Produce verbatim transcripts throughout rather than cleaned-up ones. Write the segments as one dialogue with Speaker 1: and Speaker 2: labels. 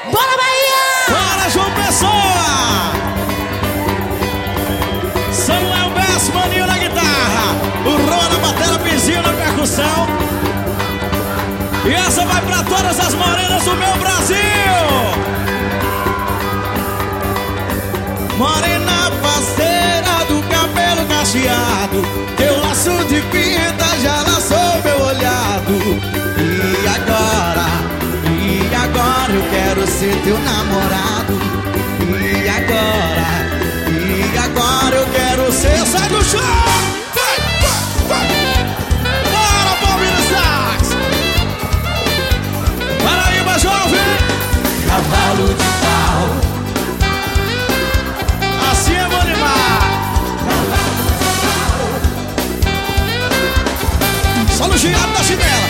Speaker 1: Bora, Bahia!
Speaker 2: Bora, João Pessoa! Samuel Bess, Maninho na guitarra, o Rô na bateria, Pizinho na percussão. E essa vai pra todas as morenas do meu Brasil! Morena parceira do cabelo cacheado, teu laço de pinta já laçou meu olhado. E agora, e agora eu quero ser teu namorado. E agora, e agora eu quero ser... Sai do chão! Vai, vai, vai! Bora, Palmeiras Sax! Paraíba, jovem!
Speaker 3: Cavalo de pau,
Speaker 2: assim eu vou animar! Só no gigante da chinela!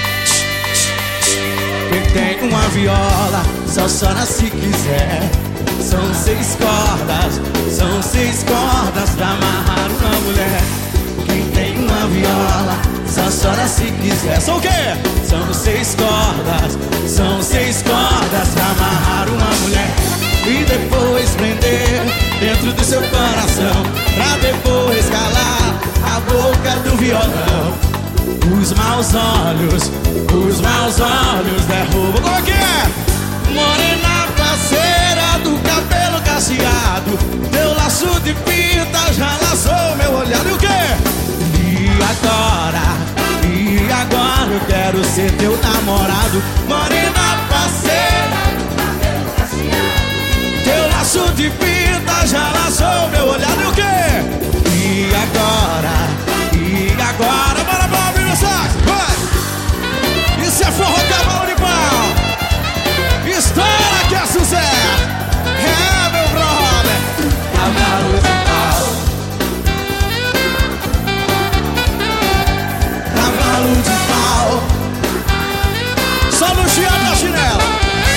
Speaker 2: Quem tem uma viola só chora se quiser. São seis cordas, são seis cordas pra amarrar uma mulher. Quem tem uma viola só chora se quiser. São o quê? São seis cordas, são seis cordas pra amarrar uma mulher. E depois prender dentro do seu coração, pra depois calar a boca do violão. Os maus olhos, os maus olhos derrubam. Como é que é? Morena parceira do cabelo cacheado, teu laço de pinta já laçou meu olhar. E o quê? E agora, e agora eu quero ser teu namorado. Morena parceira do cabelo cacheado, teu laço de pinta já laçou meu olhar. E o quê? E agora, e agora, bora, bora, menino Sax, vai! Isso é forró, cavalo de pau! Estoura que é sucesso! É, meu brother!
Speaker 3: cavalo de pau,
Speaker 2: Cavalo de pau! Só no chiado da chinela!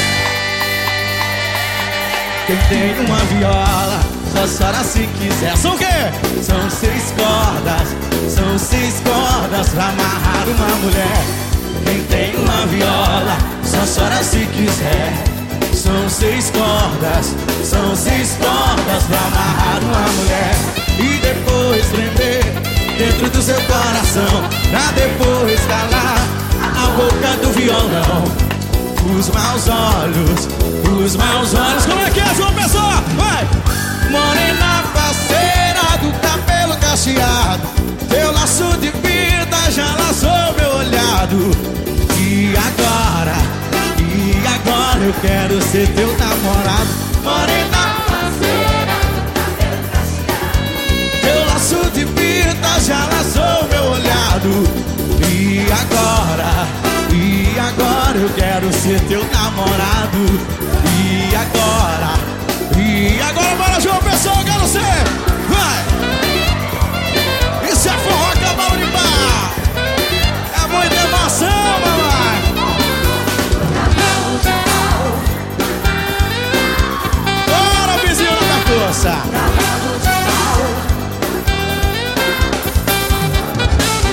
Speaker 2: Quem tem uma viola só chora se quiser. São o quê? São seis cordas, são seis cordas pra amarrar uma mulher. Quem tem uma viola só chora se quiser. São seis cordas, são seis cordas pra amarrar uma mulher. E depois prender dentro do seu coração, pra depois calar a boca do violão. Os maus olhos, os maus olhos. Como é que é, João Pessoa? Vai! Morena parceira do cabelo cacheado, teu laço de pinta já laçou meu olhado. E agora, e agora eu quero ser teu namorado. Morena parceira do cabelo cacheado, teu laço de pinta já laçou meu olhado. E agora, e agora eu quero ser teu namorado. E agora, e agora bora, João!